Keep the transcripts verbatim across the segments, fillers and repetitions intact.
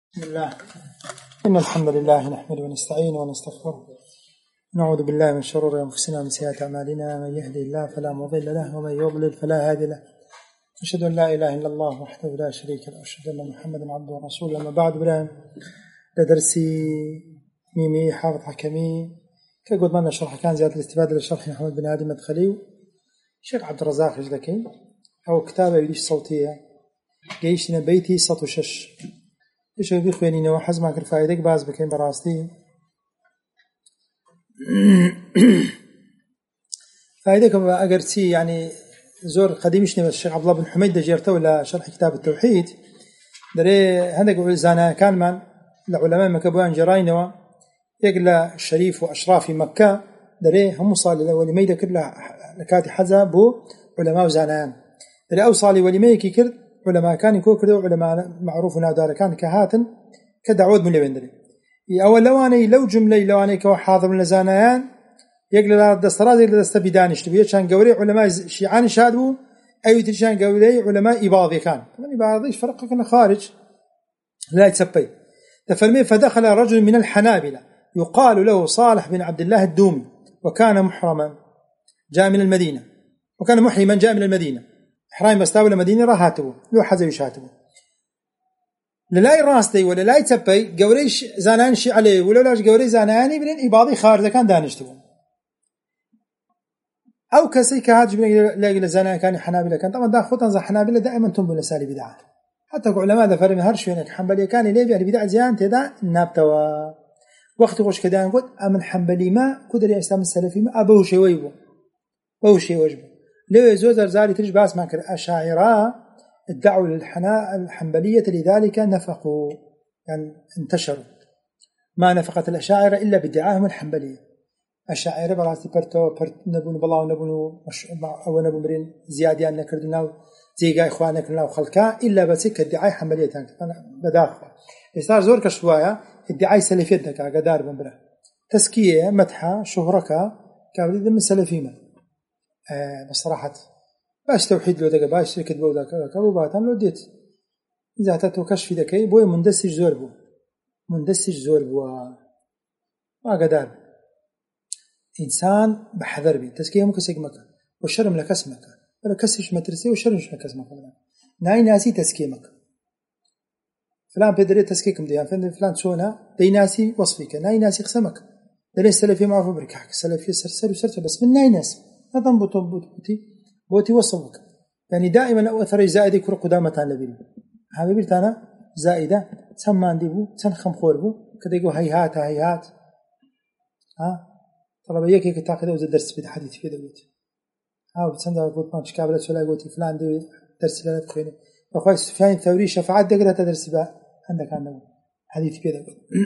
بسم الله. إن الحمد لله نحمده ونستعينه ونستغفره، نعوذ بالله من شرور أنفسنا ومن سيئات أعمالنا، من يهده الله فلا مضل له ومن يضلل فلا هادي له، أشهد أن لا إله إلا الله وحده لا شريك له، أشهد أن محمدا عبده ورسوله. أما بعد، برام لدرسي ميمي حافظ حكمي كقد من شرح كان زيادة الاستفادة لشرح محمد بن هادي مدخلي شيخ عبد الرزاق الجدكي أو كتابة يديش صوتية جيشنا بيتي سطو شش إيش يبي خوانينا وحزم عكر فائدة بعض بكين براستي فائدة كم أجرتي يعني زور قديمش نبى الشيخ عبد الله بن حميد دجيرته ولا شرح كتاب التوحيد دري هذا قول زانا كان من العلماء مكبوان جراينوا يقلا الشريف وأشراف مكة دري هم صالي الأول ميدا كله لكاتي حذا بو علماء زانان دري أو صالي ولميكي كرد علماء كان يكون كردو علماء معروف نادار كان كهاتن كدعوت من لبندري أول لواني لو جملة لواني كوا حاضر من زانيان يقلا دستراد يقلا دستبيدانش تبيه كان قوري علماء شيعان شادو أي ترشان قوري علماء إباضي كان طبعا إباضيش فرق كان خارج لا يتسبي تفرمي فدخل رجل من الحنابلة يقال له صالح بن عبد الله الدومي وكان محرما جاء من المدينة وكان محرما جاء من المدينة إحرام مستاول المدينة راهاته لو حزو يشاته للاي راستي ولا لا يتسبي قوريش زانانشي عليه ولا لاش قوري زاناني بلين إباضي خارج كان دانشتو أو كسي كهات جبنا لاقي لزانا كان حنابلة كان طبعا دا خطن زي حنابلة دائما تنبو لسالي بدعة حتى علماء ذا فرمي هرشوينك حنبلي كان ليه يعني بدعة زيان تدا نابتوا وقت غش كده نقول أمن حنبلي ما كدر يسلم السلفي ما أبوه شيء ويبو أبوه شيء وجبه لو يزوز زاري ترج باس ما كر أشاعرة ادعوا للحنا الحنبلية لذلك نفقوا يعني انتشروا ما نفقت الأشاعرة إلا بدعاهم الحنبلية الشاعر براسي برتو برت نبون بالله ونبون مش أو نبون برين زيادة أن كردنا زي جاي إخوانك لنا وخلكا إلا بس كدعاء حملية تانك أنا بداخل يصير زور كشوية الدعاء سلفية دك عقدار بمبره تسكية مدحة شهرك كابد من سلفينا آه بصراحة باش توحيد له دك باش شركة بودا كابو باتن لو ديت إذا تتو كشف دكي بوي مندسج زور بو مندسج زور بو عقدار إنسان بحذر بي تسكيه مكسيك مكان والشرم لكس مكان ولا كسش مترسي والشرم مش مكس مكان ناي ناسي تسكيه مكان فلان بدري تسكيكم ديان فلان فلان شونا دي ناسي وصفيك ناي ناسي قسمك دلين السلفي معروف بركحك السلفي سرسل وسرسل بس من ناي ناس هذا بوتو بوتي بوتي وصفك يعني دائما أو أثر زائد يكون قدامة لبيل هذا بيرتانا زائدة سمان ديبو سنخم خوربو كده يقول هيهات هيهات ها طلب يك يك تاخذ وز درس في الحديث في دوت ها بتسند قلت ما تشكابلت ولا قلت فلان دي درس لا تخيني اخوي سفيان الثوري شفاعه دقره تدرس بقى عندك عندك حديث كده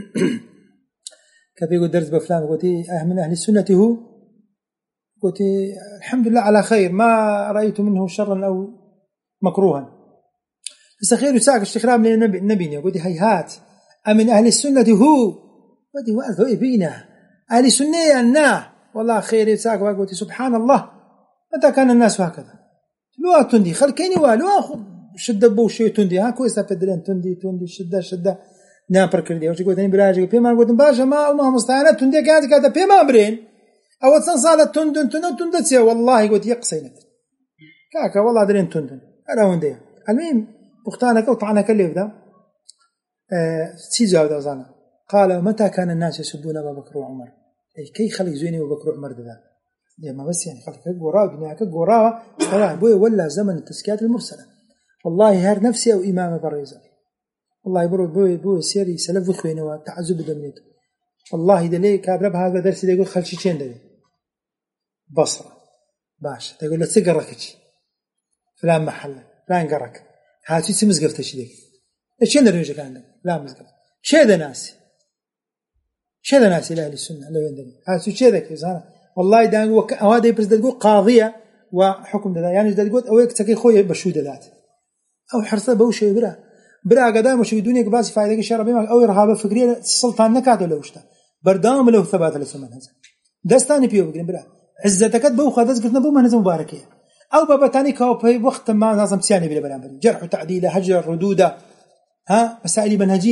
كيف يقول درس بفلان قلت اه من اهل السنه هو قلت الحمد لله على خير ما رايت منه شرا او مكروها بس خير يساق استخرام من النبي النبي قلت هيهات من اهل السنه هو قلت واذو بينا أهل السنة الناه والله خير يساق وقلت سبحان الله متى كان الناس هكذا لو تندي خلكيني والو شدة بوشي تندي ها كويس أبدلين تندي تندي شدة شدة نام بركلي وش قلت أنا براجع بيما قلت باشا ما وما مستعانة تندي قاعد كذا بيما برين أو تنصال تندن تندن تندن سيا والله قلت يقصينك كاكا والله درين تندن أنا وندي المهم بختانك وطعنك اللي بدا آه سيزو هذا زانا قال متى كان الناس يسبون أبا بكر وعمر أي كي خلي زيني وبكر وعمر ذا لما بس يعني خلي كجورا بنيا كجورا طلع بوي ولا زمن التزكيات المرسلة والله هار نفسي أو إمام بريزة والله برو بوي بوي سيري سلف خوينه وتعذب دمنيته والله ده ليه كابرب هذا درس ده يقول خل شيء ده بصرة باش تقول له تقرأكش فلان محل فلان قرأك هاتي سمز قفتش ديك إيش ندري عندك لا مزقف شيء ده ناسي شيء ده ناسي لأهل السنة لو عندنا هاتي شيء ذا كذا والله ده وك هذا يبرز ده تقول قاضية وحكم ده يعني ده تقول أو يكتكي خوي بشود ذات أو حرصة بوش برا برا قدام وش يدوني قباس فايدة الشرب ما أو إرهاب فكرية السلطان نكاد ولا وشته بردام له ثبات لسمن هذا دستاني بيو بقول برا عزتك بو خذت قلنا بو منزل مباركية أو بابا تاني كاو في وقت ما نظام سياني بلا بلا جرح وتعديل هجر ردودة ها مسائل منهجية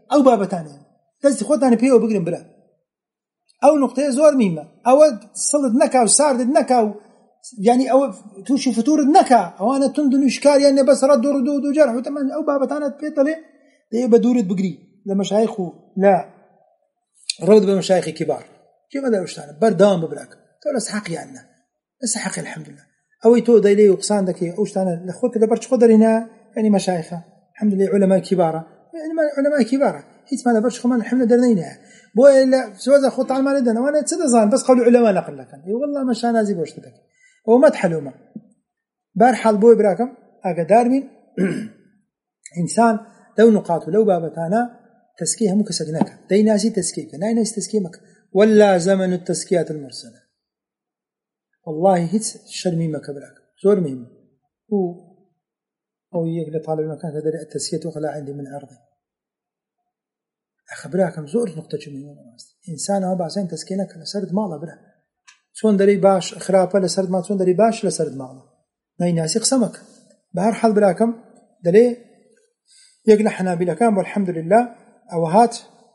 أو بابتانين دەستی خۆتانە پێوە بگرن برا ئەو نقطەیە زۆر میمە ئەوە سڵت نەکا و ساردت نەکا و یعنی ئەوە تووشی فتورت نەکا ئەوانە تند و نوشکاریان نێ بەسەرە دوڕ دو دو جار وتەمان ئەو بابەتانت پێ دەڵێ دەیە بە دوورت بگری لە مەشایخ و لا ڕەود بە مەشایخی کیبار کێمەدا ئەوشتانە بەردەوام ببراک تۆ لەس حەقیانە لەس حەقی الحەمدولله ئەوەی تۆ دەیلێ و قسان دەکەی ئەوشتانە لە خۆت لەبەر چ خۆ دەرێنە یعنی مەشایخە الحەمدولله علەمای کیبارە یعنی علەمای کیبارە هیچ ما لەبەر خۆمان الحەمدولله دەرنەینە بۆ لە سوازە خۆ تعالمان دەن ئەوانە چ دەزان بەس قەول علەما نەقل دەکەن ای والله مەشانازی بۆ شتە دەکەن ئەوە مەدحەلومە بەرحەڵ بۆی براکەم ئاگادار بین ئینسان لەو نقاط و لەو بابەتانە تەسکیه هەموو کەسێک نەکە دەیناسی تەسکیه کە نایناسی تەسکیه مەکە ولا زمن التزكية المرسلة والله هیچ شرمی مەکە براکە زۆر مهمە و ئەو یەک لە طالب مەکان کە دەرێ التزكية وخلا عندي من عرضي ئەخە براکەم زۆر نقطە مهمە ئینسان ئەوە باسەین تەسکیه نەکە لە سەرت ماڵە برا چۆن دەرەی باش خراپە لە سەرت ماڵ چۆن دەرەی باش لە سەرت ماڵە نایناسی قسە مەکە بە هەر حاڵ براکەم دەرێ یەک لە حەنابیلەکان بۆ الحەمدولله ئەوە هات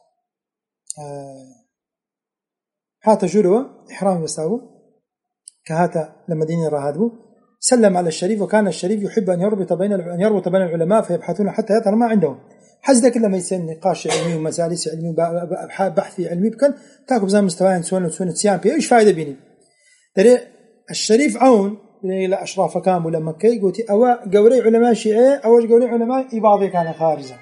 هات جوروا إحرام يستاو كهات لما ديني راهدبو سلم على الشريف وكان الشريف يحب أن يربط بين أن يربط بين العلماء فيبحثون حتى يظهر ما عندهم حزدك لما يصير نقاش علمي ومجالس علمي وبحثي علمي بكن تاكو بزام مستويين سوون وسوون تسيان بيه إيش فائدة بيني ترى الشريف عون إلى أشراف كام ولا مكي قلت أوا جوري علماء شيعة أو جوري علماء إباضي كان خارجا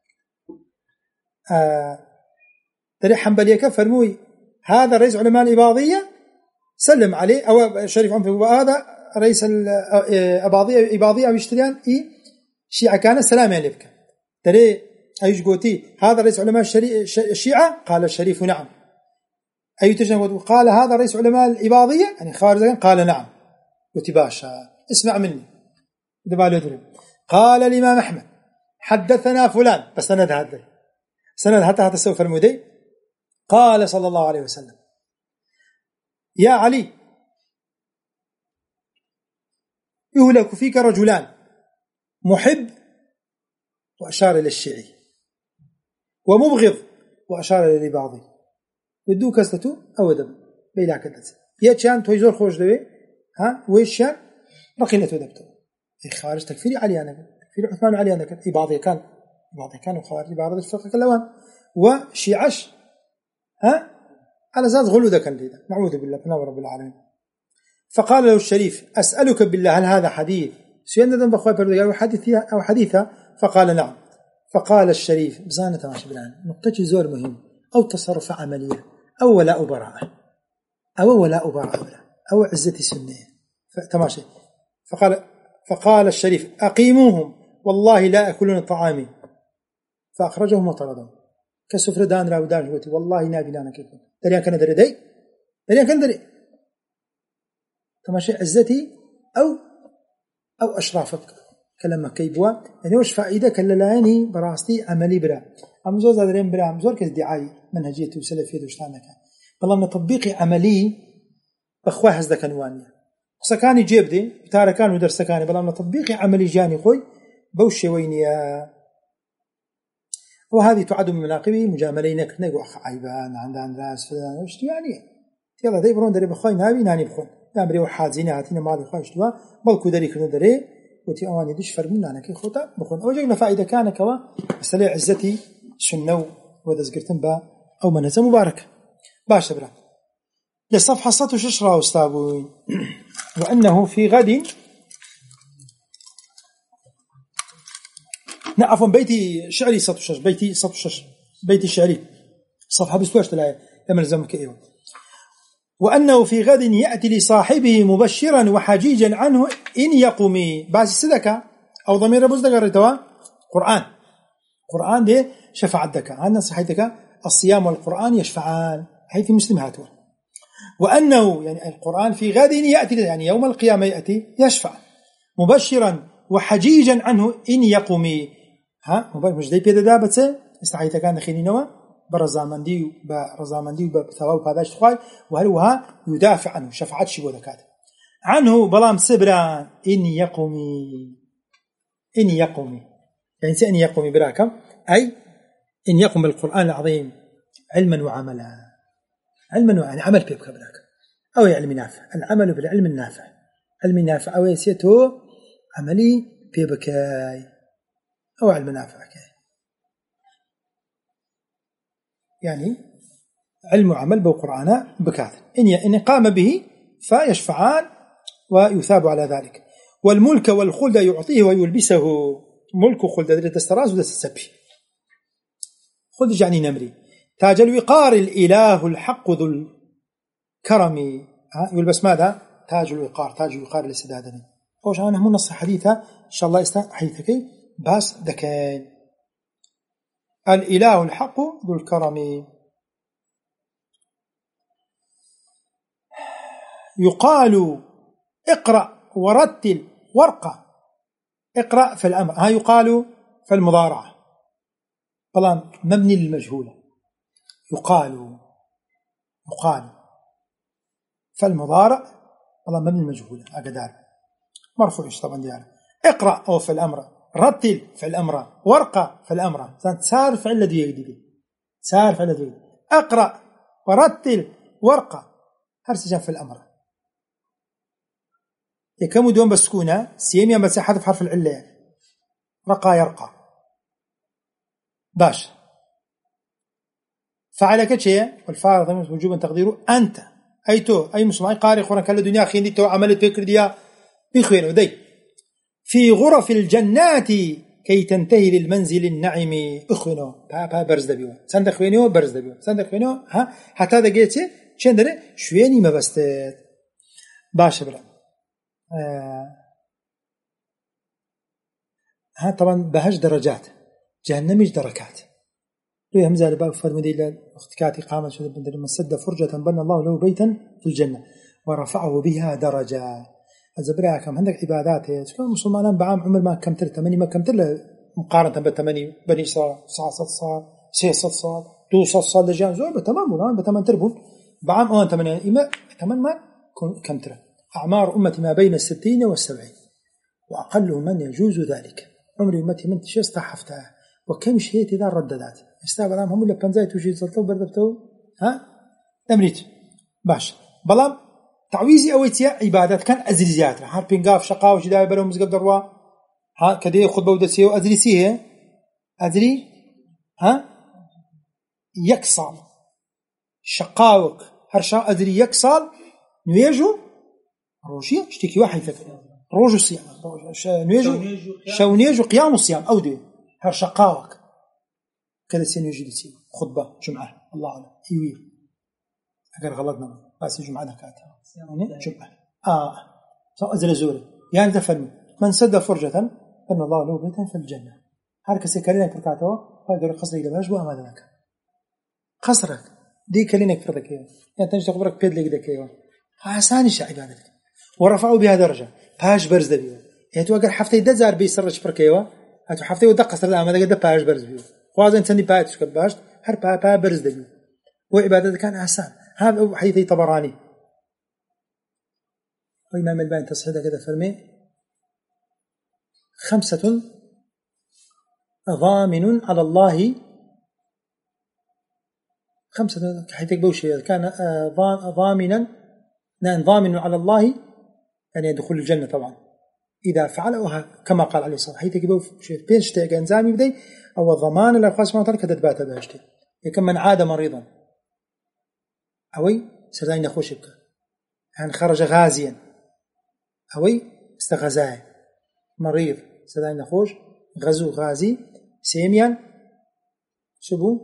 آه ترى حنبلية كفرموي هذا رئيس علماء الإباضية سلم عليه أو شريف عمفي وهذا رئيس الإباضية إباضية أو يشتريان إيه شيعة كان سلام عليك ترى أيش قلتي هذا رئيس علماء الشيعة قال الشريف نعم أي تجنب قال هذا رئيس علماء الإباضية يعني خارجا قال نعم قلت باشا اسمع مني دبالة قال الإمام أحمد حدثنا فلان بس سند هذا سند حتى حتى سوف المدي قال صلى الله عليه وسلم يا علي يهلك فيك رجلان محب وأشار إلى الشيعي ومبغض وأشار إلى الإباضي بدو كسلته أو دم بيلا كدت ياتشان تويزور خوش دوي ها ويشان رقيلته دبته خارج تكفيري علي أنا تكفيري عثمان علي أنا كان إباضي كان إباضي كان وخارج بعض الفرق كلوان وشيعش ها على أساس غلو كان ليدا نعوذ بالله بنور رب العالمين فقال له الشريف أسألك بالله هل هذا حديث سيدنا ذنب أخوة بردقال حديثها أو حديثها فقال نعم فقال الشريف بزانة ماشي بالآن نقطة زور مهم أو تصرف عملية أو ولاء براءة أو ولاء براءة أو عزة سنية فتماشي فقال فقال الشريف أقيموهم والله لا أكلون طعامي فأخرجهم وطردهم كسفر دان راو دان جوتي والله نابي لانا كيكون دريان كان دري دي دريان كان دري تماشي عزتي أو أو أشرافك كلمة كيبوا يعني وش فائدة كللاني براستي عملي برا أم زور زادرين برا أم زور كدعاية منهجية وسلفية وشتانك والله تطبيقي عملي بخواه هزدا كانوانيا سكاني جيب دي بتاركان ودرس سكاني بلا تطبيقي عملي جاني خوي بوشي وينيا وهذه تعد من مناقبه مجاملينك نقول أخ عيبان عندان راس فلان وش يعني يلا داي برون دري بخوي نابي ناني بخون نامري وحازيني هاتينا مالي خوش دوا بلكو دري كنا دري وتي أواني ديش فرمنا أنا كي خوتا بخون أو جينا فائدة كان كوا مسألة عزتي شنو ودزقرتن با أو منزة مباركة باش برا للصفحة ستة ششرة أستاذ وأنه في غد نعفوا بيتي شعري سطوشش بيتي سطوشش بيتي شعري صفحة بستوش تلاقي لما نزمك إيوه وأنه في غد يأتي لصاحبه مبشرا وحجيجا عنه إن يقومي باس السدكة أو ضمير بوز دقرتوا قرآن قرآن دي شفاعة دكا عندنا صحيحتك الصيام والقرآن يشفعان هي في مسلم هاتوا وأنه يعني القرآن في غد يأتي يعني يوم القيامة يأتي يشفع مبشرا وحجيجا عنه إن يقومي ها مباشر مش داي بيدا دابته استحيتك كان خلينوا برزامندي برزامندي بثواب هذاش خوي وهلوها يدافع عنه شفاعة شي ودكات عنه بلام سبران إن يقومي إن يقومي يعني إن يقومي براكم أي إن يقم بالقرآن العظيم علما وعملا، علما وعملا، عمل بيبك بلاك أو علم نافع، العمل بالعلم النافع، علم نافع أو يسيته عملي بيبكاي أو علم نافع كاي. يعني علم وعمل بالقرآن بكاث إن إن قام به فيشفعان ويثاب على ذلك. والملك والخلد يعطيه ويلبسه، ملك وخلد درجة استراز ودس السبي، خلد يعني نمري. تاج الوقار الإله الحق ذو الكرم، يلبس ماذا؟ تاج الوقار، تاج الوقار لسدادني. خوش أنا هم نص حديثة إن شاء الله يستان حديثك بس دكين. الإله الحق ذو الكرم يقال اقرأ ورتل ورقة، اقرأ في الأمر، ها يقال في المضارعة طبعا مبني للمجهولة، يقال يقال في المضارع طبعا مبني للمجهولة أقدار مرفوع طبعا دياله. اقرأ أو في الأمر، رتل في الأمر، ورقة في الأمر، سار فعل الذي يجدي، سار فعل الذي يجدي. اقرأ ورتل ورقة هرسجا في الأمر. يكم دون بسكونة سيميا بس حذف حرف العلة، رقى يرقى باش. فعلك شيء والفاعل ضمير وجوبا تقديره أنت، أي تو أي مسلم أي قارئ قرآن كل الدنيا خيندي تو عملت بكر ديا بخير ودي في غرف الجنات كي تنتهي للمنزل النعم. اخوينو بابا برز دبيو صندق خوينو برز دبيو صندق خوينو ها حتى هذا جيتي شندري شويني ما بس باش بلا آه. ها طبعا بهج درجات، جهنميش دركات. ليه همزة الباب فرمدي لاختكاتي قامت شو بندر من سد فرجة بنى الله له بيتا في الجنة ورفعه بها درجة. الزبرية كم عندك عبادات تكون مسلمان بعام عمر ما كم تر ثمانية ما كم تر مقارنة بالثمانية بني صار صار صار صار سير صار صار دو صار صار لجان زور بتمام ولا بتمام تربون بعام أون ثمانية إما ثمان ما كم تر. أعمار أمتي ما بين الستين والسبعين وأقله من يجوز ذلك. عمر أمتي من تشيس طحفتها وكم شيء إذا رددات استقبل هم ولا بنزاي توجي زلطوا بردبتوا ها أمريت باش بلام تعويزي أويتيا عبادات كان أزريزيات هاربين قاف شقاء وجداء بلهم مزقب دروا ها كده خطبة ودسيه وأزريسيه أزري ها يكسال شقاوك هرشا أزري يكسال نيجو روشي اشتكي واحد فكر روجو صيام نيجو شونيجو قيام الصيام أو دي هرشقاوك كذا سينيجي دسيه خطبة جمعة الله أعلم يوير أقر غلطنا بس جمعة ذكاتها يعني جمعة آه سو أزل زوري يعني تفهم من سد فرجة بنى الله له بيتا في الجنة. هركس كلينك فركاته فقال قصري لباش بو أمانة لك قصرك دي كلينك فرقك يعني تنجي تخبرك بيد لك دكيو حساني شعبانك ورفعوا بها درجة باش برز دبيو يعني تو أقر حفتي دزار بيسرش فركيو هاتو حفتي ودق قصر الأمانة قد باش برز بيو خوازن تني باش كباش هر با با برز دبيو وعبادة كان أحسن. هذا حديث طبراني وإمام الباني تصحيح كذا فرمي خمسة ضامن على الله خمسة حيث بوشي كان ضامنا ضامن على الله يعني يدخل الجنة طبعا إذا فعله كما قال عليه الصلاة حيث بوشي بين شتاء جنزامي بدي أو الضمان لا خاص ما ترك تدبات بهشتي يكمن من عاد مريضا أوي سردين خوشك يعني خرج غازيا أوي استغزاه مريض سردين خوش غزو غازي سيميان شبو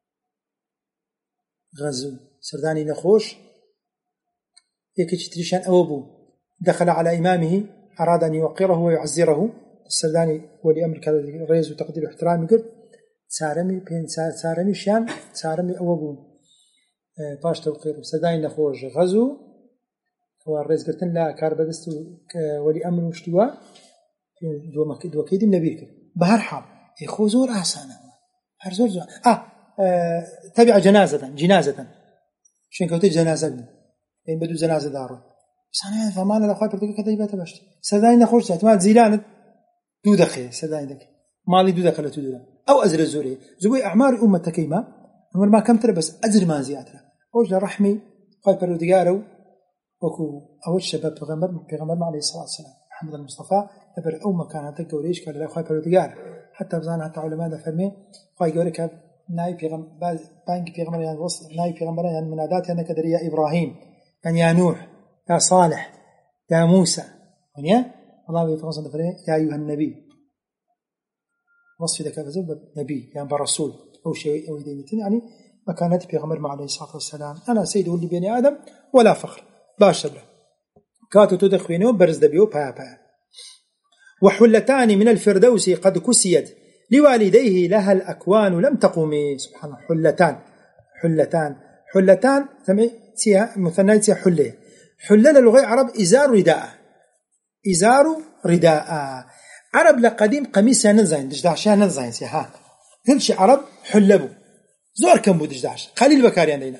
غزو سرداني نخوش يكيش تريشان أوبو دخل على إمامه أراد أن يوقره ويعزره السرداني ولي أمر كذا ريز وتقدير واحترام يقول سارمي بين سارمي شان سارمي أوبو باش توقير سرداني نخوش غزو والرئيس قلتن لا كاربدست ولي أمر وشتوا دو كيدي النبي بهر حال يخو زور أحسانه هر زور زور آه, آه تبع جنازة جنازة شين كوتي جنازة يعني بدو جنازة داره بس أنا فمان الأخوة بردك كذا يبات باشت سرداني نخوش احتمال زيلان دو دخي سرداني دك مالي دو دقلة دولا أو أزر الزوري زوي أعمار أمة كيما عمر ما كم ترى بس أزر ما زيادة وجه رحمي قاي بروديارو وكو أول شباب بغمر بغمر عليه الصلاة والسلام محمد المصطفى تبر أمة كانت تقوليش قال لا قاي بروديار حتى بزان حتى علماء فرمي قاي يقولك ناي بيغمر بانك بيغمر يعني وصل ناي بيغمر يعني منادات يعني كدر يا إبراهيم يعني يا نوح يا صالح يا موسى يعني الله يتوصل فرمي يا أيها النبي وصف ذاك الزبد نبي يعني برسول أو شيء أو دينتين يعني مكانت بيغمر عليه الصلاة والسلام أنا سيد ولي بني آدم ولا فخر باش له كاتو تدخينه برز دبيو با با وحلتان من الفردوس قد كسيت لوالديه لها الأكوان لم تقومي سبحان الله حلتان حلتان حلتان سمعتها مثنى حلة حلة للغة عرب إزار رداء إزار رداء عرب لقديم قميص نزين دجداش نزين سيها كل شيء عرب حلبو زور كم بو دجداش قليل بكاريان دينا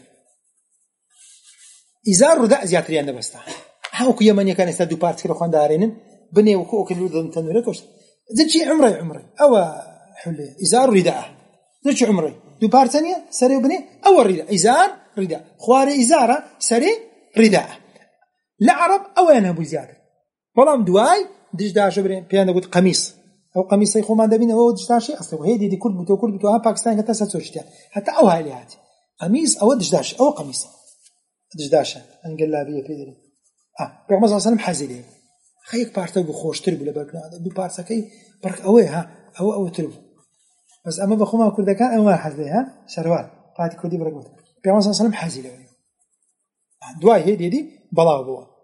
إزار رداء زياتري عند بستا هاوك يمن كان يستدو بارت كده خوان دارين بني وكو كل ولد تنورك وش زد شيء عمري عمري أو حلة إزار رداء زد شيء عمري دو بارتانية سري وبني أو رداء إزار رداء خواري إزارة سري رداء لا عرب أو أنا أبو زيادة والله دواي دجداش برين بيان قلت قميص أو قميص يخو ما دبينه هو دجداش أصله وهي دي, دي كل بتو كل بتو ها باكستان كتا ساتورشتيا حتى أو هاي لهاتي قميص أو دجداش أو قميص دجداشة انقلابية في ذلك آه بيغمز صلى الله عليه وسلم حازلين خيك بارتا بخوش تربو لبركنا دو بارتا كي برك أوي ها أو أو تربو بس أما بخو ما كل ذكاء أو ما حازلين ها شروال قاعد كل دي برك بيغمز صلى الله عليه وسلم حازلين دواي هي دي دي بلاو بوا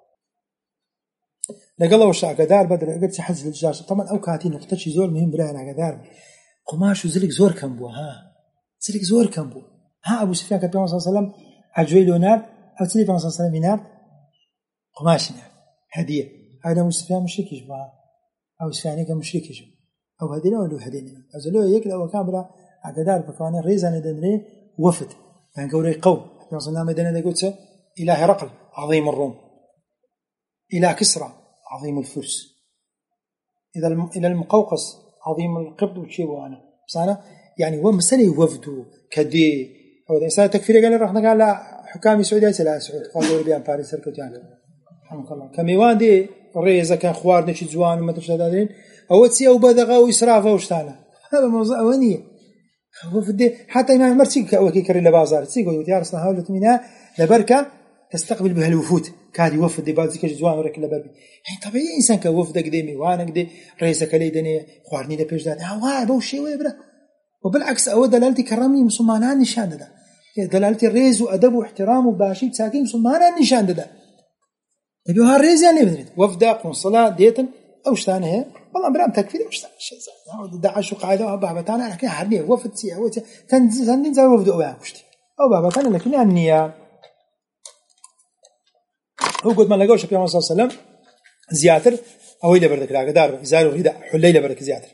لقال وش عقدار بدر قلت حز للجاش طبعا أو كاتين نقطة زور مهم برانا عقدار قماش وزلك زور كم بو ها زلك زور كم بو ها أبو سفيان كبير صلى الله عليه وسلم عجوي لونار أو تلي صلى الله عليه وسلم ينار قماشنا هدية هذا أبو سفيان مشرك يجبها أو سفيان كان مشرك يجب أو هدينا ولا هدينا أو زلوا يكل أو كامرا عقدار فكان ريزان دنري وفد يعني قولي قوم صلى الله عليه وسلم قلت إلى هرقل عظيم الروم إلى كسرى عظيم الفرس إذا إلى المقوقس عظيم القبط وشيء وأنا بس أنا يعني هو مسألة وفد كدي أو إذا إنسان تكفير قال رحنا قال لا حكام السعودية لا سعود قالوا بيان باريس سركت يعني رحمك الله كميوان دي الرئيس كان خوار نشي زوان وما تشهدين أو تسي أو بدغة وإسرافة وشتانا هذا موضوع أولية وفد حتى إمام عمر تيجي كأوكي كري لبازار تيجي يا رسول الله لتمنى لبركة تستقبل بها الوفود كادي وفد دي بعض ذيك جوان ورك لبربي يعني طبيعي إنسان كوفد قديمي وأنا قدي رئيس كليدني خوارني ده بيج ده هوا بوشي ويبرا وبالعكس أود دلالتي كرامي مسلمان نشان ده دلالتي الرئيس وأدب واحترام وباشي ساكن مسلمان نشان ده تبي هالرئيس يعني بدري وفد قنصلة ديتن أو شتانه والله برام تكفير مش شيء زين داعش وقاعدة وبابتانا لكن حرني وفد سي أو تنزل زي وفد أو كشتي أو بابتانا لكن النية هو قد ما لقوش في محمد صلى الله عليه وسلم زياتر أو إلى بردك لا قدار زاروا رداء حليلة بردك زياتر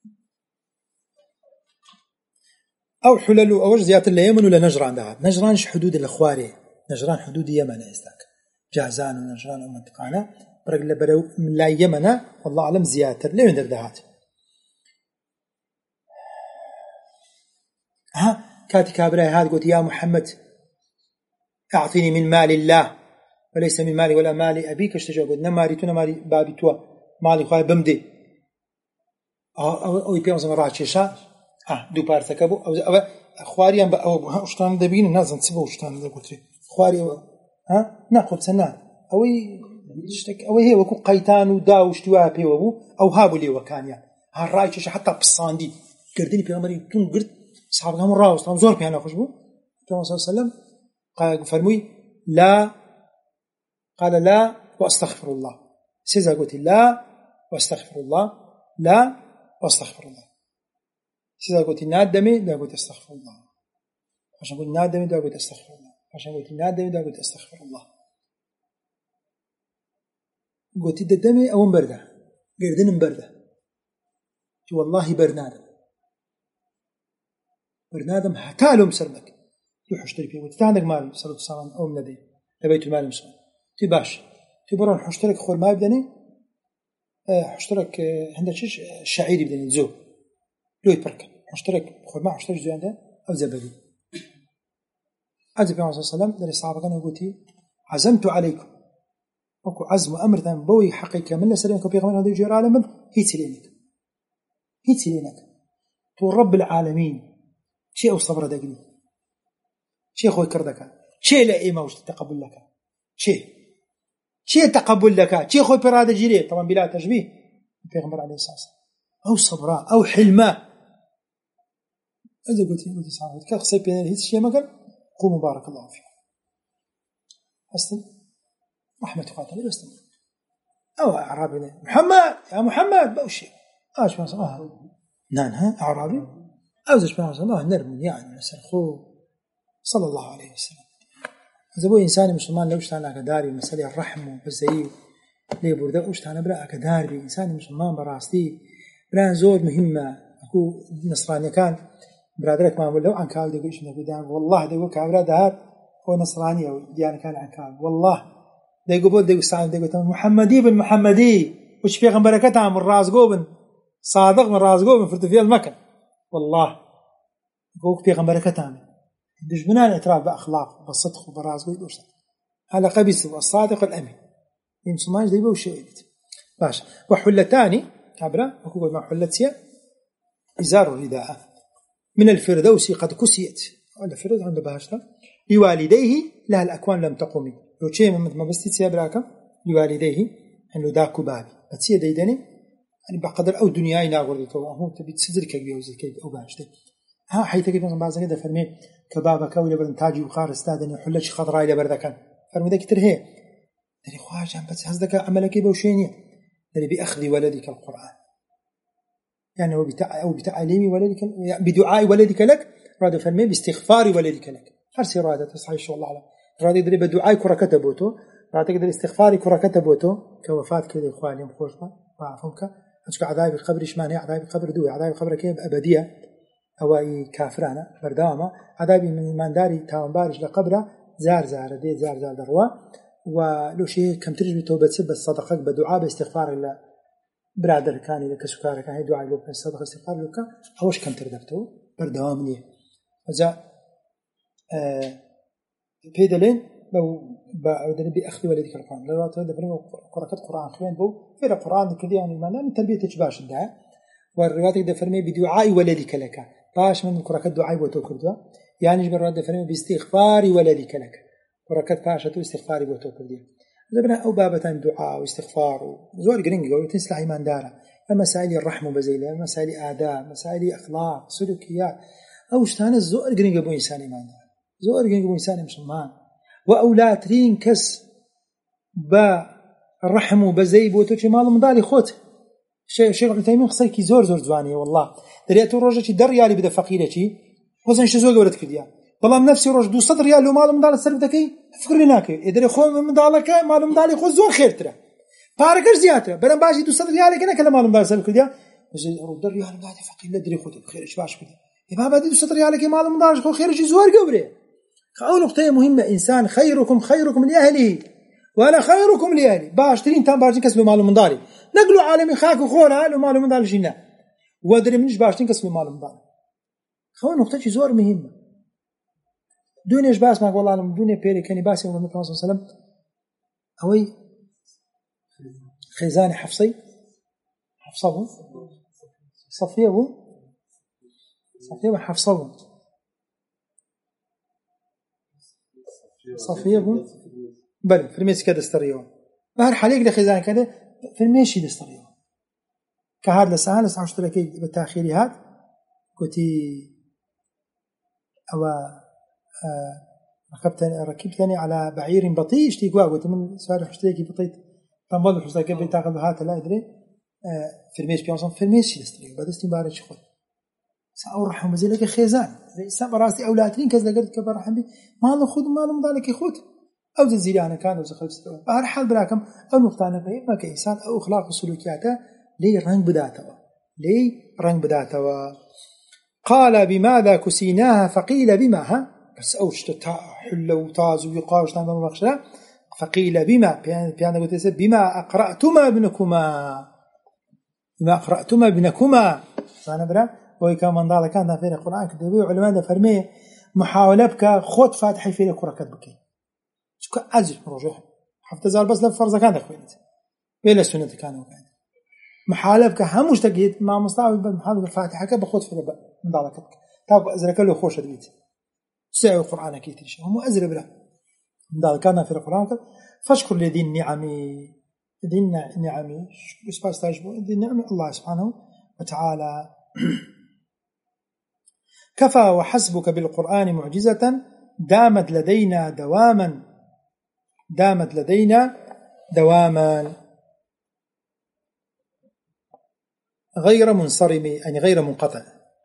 أو حللوا أوش زياتر ليمن ولا نجران ده نجرانش حدود الأخواري نجران حدود يمن استاك جازان ونجران ومنطقانا برجل برو لا يمن والله أعلم زياتر ليه من دهات ها كاتي كابري هذا قلت يا محمد أعطيني من مال الله وليس من مالي ولا مالي أبيك اشتجاب قلت نماري تو نماري بابي تو مالي خواهي بمدي أو أو أو يبيعون زمرات شيشا آه دو بارتكبو أو أو خواريان أو أشتان دبين نازن تسبوا أشتان ذا قلت خواري ها ناقب سنان أو يشتك أو هي وكو قيتان ودا وشتوها بيوبو أو هابو لي وكانيا هالراي شيشا حتى بصاندي قردني بيامري تون قرد صحابهم الراوس تام زور بيانا خشبو صلى الله عليه وسلم قال فرموي لا قال لا وأستغفر الله سيزا قلت لا وأستغفر الله لا وأستغفر الله سيزا قلت نادمي لا قلت أستغفر الله عشان قلت نادمي لا قلت أستغفر الله عشان قلت نادمي لا قلت أستغفر الله قلت دمي أو مبردة قردن مبردة والله برنادم برنادم هتالو مسرمك يحشتري فيه قلت عندك مال صلى الله عليه وسلم أو من دي لبيت المال مسلم تي باش تي برون حشترك خور ما بدني حشترك عندك شيء شعير بدني زو لۆی پڕکە مشترك خۆرما مشترك جوێندا ئەو زەبەری ئەجە پێغەمبەر صلی الله علیه و سلم دەری ساحابەکان گوتی عزمت عليكم وەکو عزم و ئەمرتان بەوەی حەقیقە من لەسەرم کە پێغەمبەر هەندێک جۆرە عالەم من هیچ لێ نەکە هیچ لێ نەکە تۆ رب العالمین چی ئەو سەبرە دەگری چی خۆی کردەکە چی لە ئێمە وشت تەقبل دەکە چی چی تەقبل دەکە چی خۆی پێ ڕادەگیرێت طبعا بلا تەشبیه پێغەمبەر عەلەیهی سەلام ئەو سەبرە ئەو حلمە ئەجە گوتی گوتی ساحابەت کە قسەی پێ هیچ شتێ مەکەن قوم بارك الله فيكم أصلا رحمة خاطر بس أو أعرابي محمد يا محمد بوشي آش ما صلاح نان ها أعرابي أو زش ما صلاح نرمي يعني نسرخو صلى الله عليه وسلم إذا بو إنسان مسلمان لو اشتغل كداري مسألة الرحم وبزي ليه برده اشتغل برا كداري إنسان مسلمان براستي بران زود مهمة أكو نصراني كان برادرك ما ولو عن كاو دقيش من بدان والله دقوا كابرا دهار هو نصراني أو ديانة كان عن كاو والله دقوا بود دقوا سعد دقوا محمدي بن محمدي وش في غنبركتها عم الراس قوبن صادق من راس قوبن فرت في المكان والله قوك في غنبركتها دش بناء اعتراف بأخلاق بالصدق وبراس قوي دوش على قبيس الصادق الأمين يمسماش ديبه وشيء باش وحلتاني كابرا وكوب ما حلتيا إزار الرداء من الفردوس قد كسيت ولا فرد عند باشا لوالديه لها الأكوان لم تقومي لو شيء ما بستي براكم لوالديه أنه داكو بابي بتسي ديدني يعني بقدر أو دنياي ناقول لك هو تبي تسدرك بيوزي كيد أو باشته ها حيث كيف بعض كده فرمي كبابك ولا برنتاجي وخار استاذني حلش خضراء إلى بردكان فرمي ذاك ترهي دري خواجه بس هذاك عملك بوشيني دري بأخذ ولدك القرآن يعني هو بتاع أو بتعليم ولدك يعني بدعاء ولدك لك راد فرمي باستغفار ولدك لك هرسي رادة تصحيح شو الله على راد يدري بدعاء كرة كتبوته راد يقدر استغفار كرة كتبوته كوفاة كذا إخواني مخوشنا وعفهمك أنت عذاب القبر إيش معناه عذاب القبر دوي عذاب القبر كيف أبدية أو أي كافرانة بردامة عذاب من منداري تاونبارش لقبره زار زار دي زار زار دروا ولو شيء كم ترجم توبة سب الصدقة بدعاء باستغفار الله برادر كان لك سكارك كان دعاء له بالصدقة استغفار لك أوش كم تردفته بردام ليه وجاء بيدلين لو بعدين بأخذ ولدك القرآن لو ترد فريق قرأت قرآن خلين بو في القرآن كذي يعني ما نام تربية تجباش الدعاء والروايات ده فرمي بدعاء ولدك لك باش من قرأت دعاء وتوكردوا يعني جبر رد فرمي باستغفار ولدك لك قرأت باش تو استغفار وتوكردوا زبنا أو بابتان دعاء واستغفار وزوال قرنجة وتنسلع إيمان دارا مسائل الرحم وبزيلة مسائل آداب مسائل أخلاق سلوكيات أو اشتان الزوال قرنجة بو إنسان إيمان دارا زوال قرنجة بو إنسان مسلمان وأولاترين كس بالرحم وبزي بو توشي مال مضالي خوت الشيخ ابن تيمية خصيكي زور زور زوانية والله درياتو روجة در ريالي بدا فقيرة وزن شزوق ولد كرديا والله نفسي روج دو صد ريال ومال مضال سرب دكي فكرني ناكي يدري خو مضالك مال مضالي خو زور خير ترى باركش زياده بلن باجي دو صد ريال كنا كلام مال مضال سرب كرديا بس در ريال مضال فقير لا دري خوت بخير ايش باش كردي يبا بدي دو صد ريال كي مال مضال خو خير شي زور قبري أو نقطة مهمة إنسان خيركم خيركم لأهله وأنا خيركم لأهلي باش ترين تام باش كسب مال مضالي نقلوا عالمي خاك وخورها لو مال مضال جينا ودري منش باش كسب مال مضال خو نقطة زور مهمة دونيش باس معك والله العالم دوني بيري كاني باسي والله صلى الله عليه وسلم أوي خيزاني حفصي حفصه صفيه صفيه حفصه صفيه بل فرميش كده استريون بهر حاليك ده خيزان كده فرميشي ده استريون كهاد لسان لسان اشتركي بالتأخيري هاد كنتي أو ركبتني ركبتني على بعير بطيء اشتي قوا قلت من سؤال اشتريكي بطيء تنبض حصل كيف تاخذ هات لا ادري فرميش بيوصل فرميش يستري بعد استمبار شي خد ساور رحم زي خيزان زي براسي اولادين كذا قلت كبر رحم بي ما له خذ ما له ذلك يخوت او زي انا كانوا زخلت بهر حال براكم او نقطه ما كانسان او اخلاق وسلوكياته لي رنگ بداته لي رنگ بداته قال بماذا كسيناها فقيل بما ها بس اوش حل وطاز ويقاش تمام مخشى فقيل بما بيان قلت بما اقراتما ابنكما بما اقراتما ابنكما فانا برا بۆی کە منداڵەکانتان فێری قورئان کردبێ و علەما دەفەرمێ محاولە بکە خۆت فاتحەی فێری کوڕەکەت بکەیت چونکە ئەجر ڕۆژێ هەفتە هەزار بەس لە فەرزەکان دەخوێنیت بێ لە سونەتەکانەوە بکەیت محاولە بکە هەموو شتێک مامۆستاوی بە محاولە فاتحەکە بە خۆت فێر بە منداڵەکەت بکە تاکو ئەجرەکە لێ خۆشە دەبێت سێ قورئانەکەی تریش هەموو ئەجرە برا منداڵەکانتان فێری قورئان بکەن فاشكر لدين نعمي دين نعمي سپاس تاجبو دين نعمي الله سبحانه وتعالى كفى وحسبك بالقرآن معجزة دامت لدينا دواما دامت لدينا دواما غير منصرم يعني غير منقطع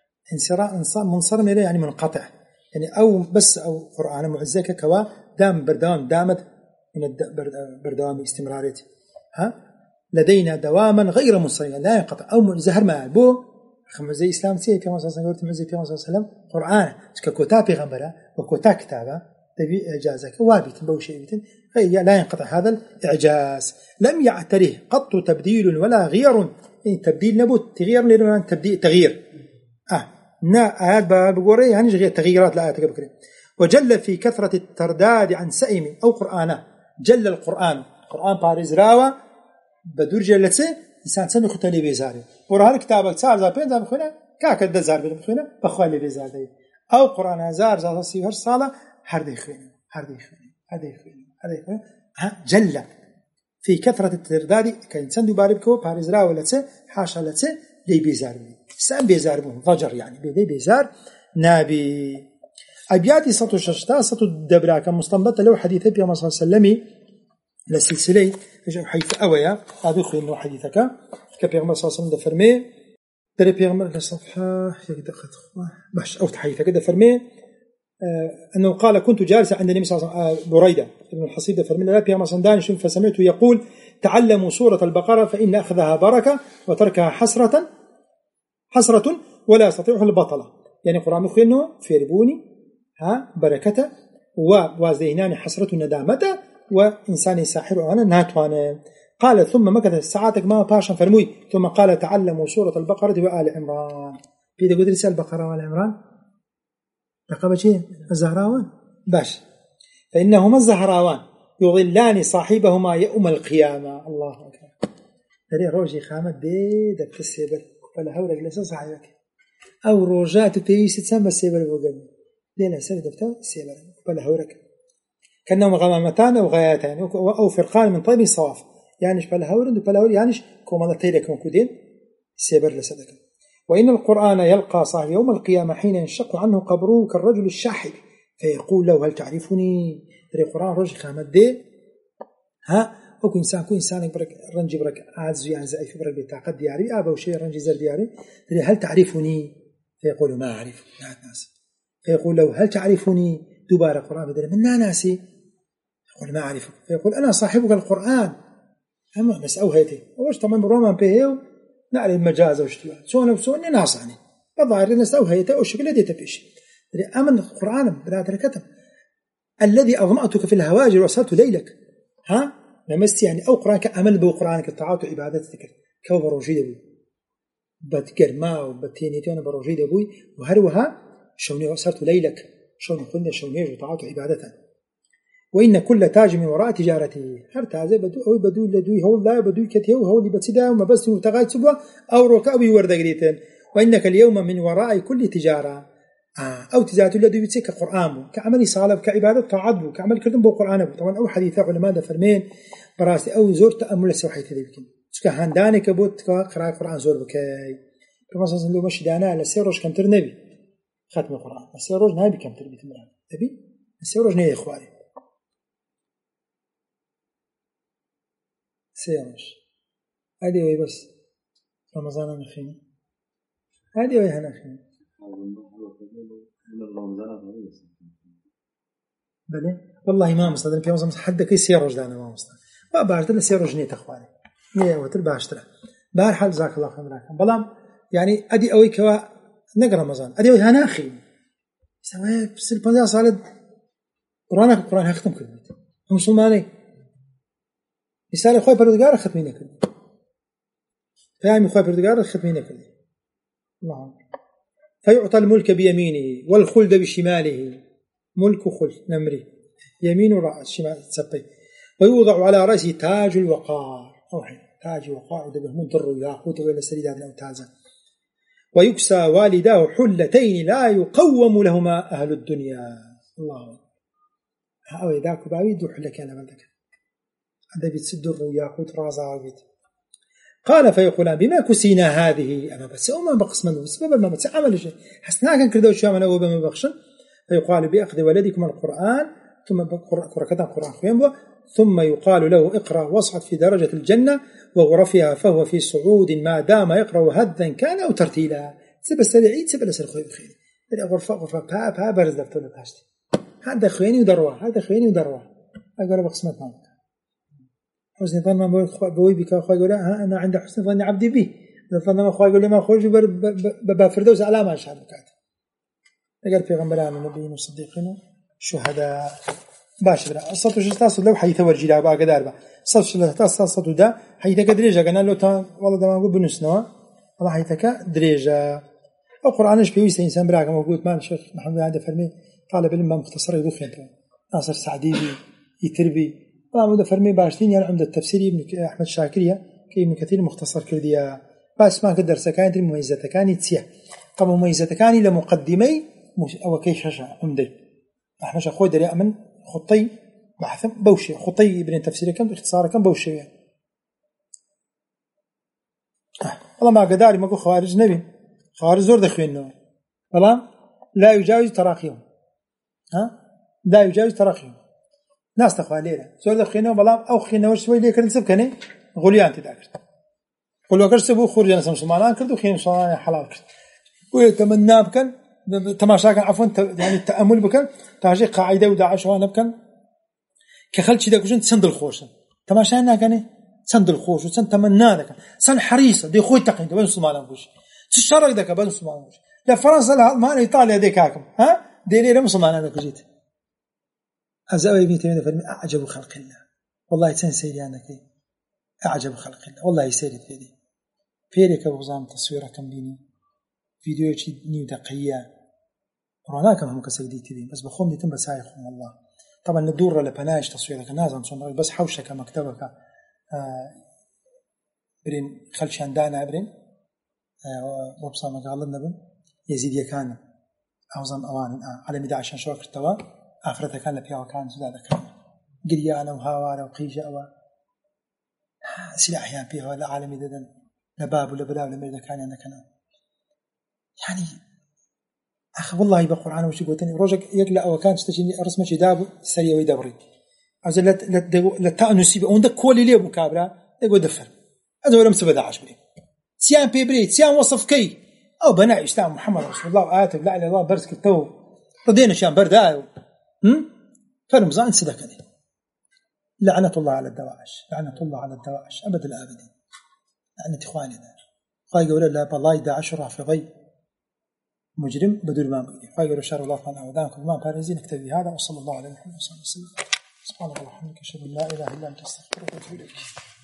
منصرم يعني منقطع يعني أو بس أو قرآن معزك كوا دام بردام دامت من البردوام استمرارية ها لدينا دواما غير منصرم لا ينقطع أو زهر ما بو خمسة إسلام سي كما صلى الله عليه وسلم قرآن ككوتا بيغمبرة وكوتا كتابة تبي إعجازك وابت بوشيء لا ينقطع هذا الإعجاز لم يعتره قط تبديل ولا غير يعني تبديل نبوت تغيير لأنه تبديل تغيير آه نا آيات بقوري يعني غير تغييرات لآيات بكري وجل في كثرة الترداد عن سئم أو قرآنه جل القرآن القرآن باريز راوة بدور جلته إنسان سمي ختاني بيزاري ورهان كتابك صار زار بين زار بخونا كاك الدزار بخونا بخوالي بيزار دي أو قرآن هزار زار سيوهر صالة هردي خونا هردي خونا هردي خونا هردي خونا ها جل في كثرة الترداد كإنسان دوباري بكو باريز راوة لته حاشا لته لي بيزار بي سام بيزار بهم ضجر يعني بي بيزار نابي أبياتي سطو ششتا سطو الدبرا كمستنبطة لو حديثة بيما صلى الله عليه وسلم لسلسلة حيث أويا هذا يخلي إنه حديثك كبيغمبر صلى الله عليه وسلم دفرمي دري بيغمبر لصفحة باش أو تحيثك دفرمي أنه قال كنت جالسا عند النبي صلى الله عليه وسلم بريدة ابن الحصيب دفرمي لا بيغمبر صلى الله عليه وسلم فسمعته يقول تعلموا سورة البقرة فإن أخذها بركة وتركها حسرة حسرة ولا يستطيعه البطلة يعني قرآن يخلي إنه فيربوني ها بركته ووازدينان حسرة ندامته وإنسان ساحر أنا ناتوانا قال ثم مكث ساعاتك ما باشا فرموي ثم قال تعلموا سورة البقرة وآل عمران بيدا قد رسال البقرة وآل عمران لقب شيء الزهراوان باش فإنهما الزهراوان يظلان صاحبهما يوم القيامة الله أكبر ترى روجي خامد بيدا كسيبر فلا هورك لسا صاحبك أو روجات تيسي تسمى السيبر بوقبل ليلة سنة دفتا السيبر فلا هورك كأنهما غمامتان أو غايتان أو فرقان من طيب الصواف يعني فالهور فالهور يعني كوما تيلك موجودين سيبر لسدك وإن القرآن يلقى صاحب يوم القيامة حين ينشق عنه قبره كالرجل الشاحب فيقول له هل تعرفني ترى القرآن رجل خامد دي ها أو إنسان كو إنسان برك رنجي برك عاز يعني زائف برك بتعقد دياري أبا وشيء رنجي زر دياري ترى هل تعرفني فيقول ما أعرف ناس فيقول له هل تعرفني دوباره القرآن بدل من ناسي يقول ما أعرفك فيقول أنا صاحبك القرآن أما بس أوهيتي وش طبعا برومان بهيو نعرف مجاز وشتوى سونا بسوني ناصعني بظاهر الناس أوهيته أو شكل دي تفيش أمن القرآن بلا تركته الذي أظمأتك في الهواجر وصلت ليلك ها نمست يعني أو قرآن كأمل بو قرآنك الطاعات وعبادتك كو بروجي دبوي بتقر ما وبتينيتون بروجي دبوي وهروها شوني وصلت ليلك شوني قلنا شوني وطاعات وعبادتك وإن كل تاج من وراء تجارته هر تاج بدو أو بدو لدوي هو لا بدو كتير وهو اللي بتسده وما بس وتغايت سبوا أو ركاب يورد قريتين وإنك اليوم من وراء كل تجارة آه أو تجارة لدوي بتسك قرآن كعمل صالح كعبادة طاعة كعمل كردم بقرآن طبعا أو حديث علماء فرمين براسي أو زور تأمل سوحي تذيبكين سك هنداني كبوت قراءة قرآن زور بكاي كما صار لو مش دانا على سيروش كم ترنبي ختم القرآن سيروش نبي كم تربي تمران تبي سيروش نية إخواني سيروش هذه وهي بس رمضان نخينا هذه وهي هنخينا بله والله ما مصدر في يوم حد كي سيروش دانا ما مصدر ما بعرف له سيروش نية إخواني نية وتر بعشرة بار حال جزاك الله خير معكم بلام يعني أدي أوي كوا نقرأ رمضان أدي وهي هنخي سوي في البنجاز صارت قرآنك القرآن هختم كلمة هم مسلماني مثال خوي بردقار ختمينه كله فاهم خوي بردقار ختمينه كله الله فيعطى الملك بيمينه والخلد بشماله، ملك وخلد نمري يمين ورأس شمال تسبي، ويوضع على رأسه تاج الوقار، تاج وقار به منضر وياقوت وإلى سريدة من أوتازا، ويكسى والداه حلتين لا يقوم لهما أهل الدنيا. الله هاوي ذاك باوي دو حلك أنا بلدك هذا بيتصدر وياقوت رازا عبيد. قال فيقولان بما كسينا هذه أما بس أو ما بقسم منه بسبب ما بتعمل شيء حسنا كان كردوا شيء من أول بما بخشن. فيقال بأخذ ولدكم القرآن ثم قرأ قرآن خيمه ثم يقال له اقرأ واصعد في درجة الجنة وغرفها فهو في صعود ما دام يقرأ هذا كان أو ترتيلا. سب سريعي سب لسر خوي بخير غرفة غرفة با با برز دفتر تاشتي هذا خويني ودروه هذا خويني ودروه أقول بقسمت معك حسن ظن ما بوي بك أخوي يقول ها أنا عند حسن ظن عبدي به ظن ما أخوي يقول لي ما خرج بفردوس على ما شاء بكات. قال في غنبلان النبيين والصديقين شهداء باش برا الصوت جلسة لو حيث ورجي لها بقى داربا صوت جلسة صوت ده حيث كدريجة قلنا له تا والله ده ما نقول بنسنوا والله حيث كدريجة. القرآن إيش بيويس إنسان براك موجود ما الشيخ محمد هذا فرمي طالب علم مختصر يدخل ناصر سعدي يتربي والله ده فرمي باشتين يعني عمدة التفسيري ابن أحمد شاكرية كي من كثير مختصر كرديا بس ما قدر سكانت المميزات كانت تسيه قبل مميزات كاني لمقدمي أو كيش هشة عمدي أحمد أخوي دري أمن خطي بحث بوشي خطي ابن تفسير كم باختصار كم بوشي يعني. والله ما قداري ما قو خوارج نبي خوارج زور دخوينه والله لا يجاوز تراخيهم ها لا يجاوز تراخيهم ناس تخوى ليلة زور دخوينه والله أو خينه وشوي ليه كرد سبكني غليان تذاكر قلوا كرسبوا خرج أنا مسلمان كردوا خين مسلمان حلال كرد ويتمنى بكن تماشاك عفوا يعني التأمل بكن تاجي قاعدة وداعش وانا بكن كخلتش داك وجن تسند الخوش تماشانا كان تسند الخوش وتسند تمنى لك سن حريصة دي خوي تقين بين مسلمان بوش تشارك داك بين مسلمان بوش لا فرنسا لا ما إيطاليا ديك هاكم ها ديري مسلمان هذا كجيت أزاوي ابن تيمية فرمي أعجب خلق الله والله تنسي أنا كي أعجب خلق الله والله يسير في دي فيريك وغزام تصويره كم بيني فيديو شيء نيو دقيقة رونا كم هم كسيدي تدين بس بخوم دي تم بسايخهم والله طبعا ندور لبناش تصويرك الناس عم صنع بس حوشك مكتبك آه برين خلشان دانا برين آه وبصا مقالنا بن يزيد يكان أوزن أوان آه على مدى عشان شوك التوا آخرتها كان لبيا وكان زادة كان قريانا وهاوانا وقيجة و سلاح يعني فيها ولا عالمي ددن لباب ولا بلا ولا مريد كان عندك أنا يعني أخ والله بقرآن وش قلتني رجع يقلع أو كان تستجني رسمة جداب سريع ويدوري عزل لا لا لا تأنسي بأوندك كل ليه مكابرة يقول دفر هذا ولا مسبب عشرين سيان بيبريت سيان وصف كي أو بناء إسلام محمد رسول الله آتف لا إله الله برسك التو رضينا شان برداء هم فرمزان صدقني لعنة الله على الدواعش لعنة الله على الدواعش أبد الآبدين لعنة إخواني ذا قال يقول لا بالله داعش رافضي مجرم بدون ما بيدي قال شر الله فانا ودانكم ما بارزين نكتفي هذا وصلى الله على محمد صلى الله عليه وسلم سبحان الله وبحمدك اشهد ان لا اله الا انت استغفرك واتوب اليك.